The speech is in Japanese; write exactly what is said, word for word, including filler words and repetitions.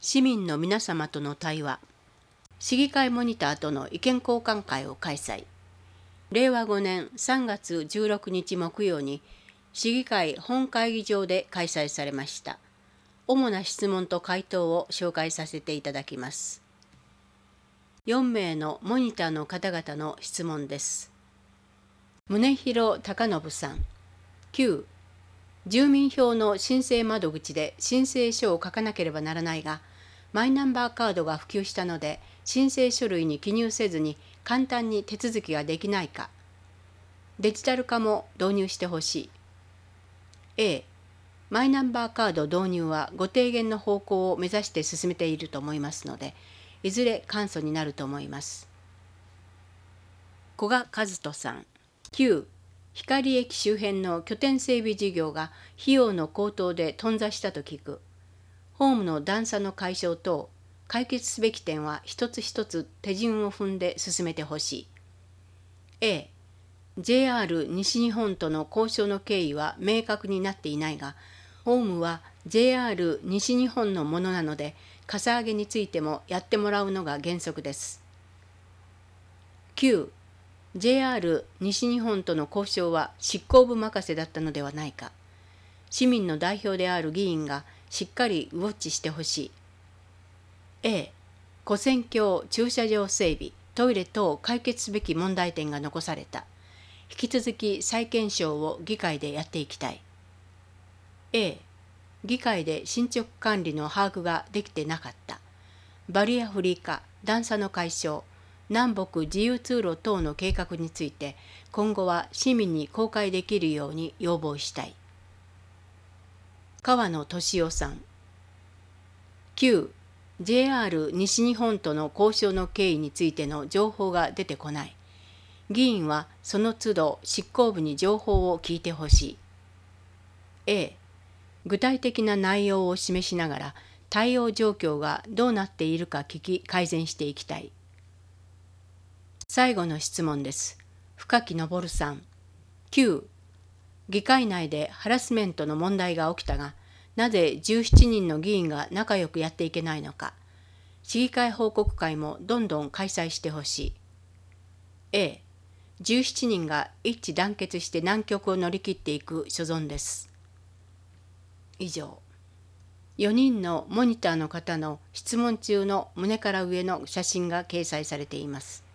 市民の皆様との対話、市議会モニターとの意見交換会を開催。れいわごねんさんがつじゅうろくにち木曜に市議会本会議場で開催されました。主な質問と回答を紹介させていただきます。よんめいのモニターの方々の質問です。宗広貴信さん。きゅう住民票の申請窓口で申請書を書かなければならないが、マイナンバーカードが普及したので、申請書類に記入せずに簡単に手続きができないか。デジタル化も導入してほしい。A、マイナンバーカード導入はご提言の方向を目指して進めていると思いますので、いずれ簡素になると思います。古賀和人さん。きゅう光駅周辺の拠点整備事業が費用の高騰で頓挫したと聞く。ホームの段差の解消等、解決すべき点は一つ一つ手順を踏んで進めてほしい。A、ジェイアール 西日本との交渉の経緯は明確になっていないが、ホームは ジェイアール 西日本のものなので、かさ上げについてもやってもらうのが原則です。きゅうジェイアール 西日本との交渉は執行部任せだったのではないか。市民の代表である議員がしっかりウォッチしてほしい。A、跨線橋駐車場整備、トイレ等解決すべき問題点が残された。引き続き再検証を議会でやっていきたい。A、議会で進捗管理の把握ができてなかった。バリアフリー化、段差の解消、南北自由通路等の計画について今後は市民に公開できるように要望したい。川野俊夫さん。きゅうジェイアール 西日本との交渉の経緯についての情報が出てこない。議員はその都度執行部に情報を聞いてほしい。A、具体的な内容を示しながら対応状況がどうなっているか聞き改善していきたい。最後の質問です。深木昇さん。きゅう議会内でハラスメントの問題が起きたが、なぜじゅうしちにんの議員が仲良くやっていけないのか。市議会報告会もどんどん開催してほしい。A、じゅうしちにんが一致団結して難局を乗り切っていく所存です。以上。よにんのモニターの方の質問中の胸から上の写真が掲載されています。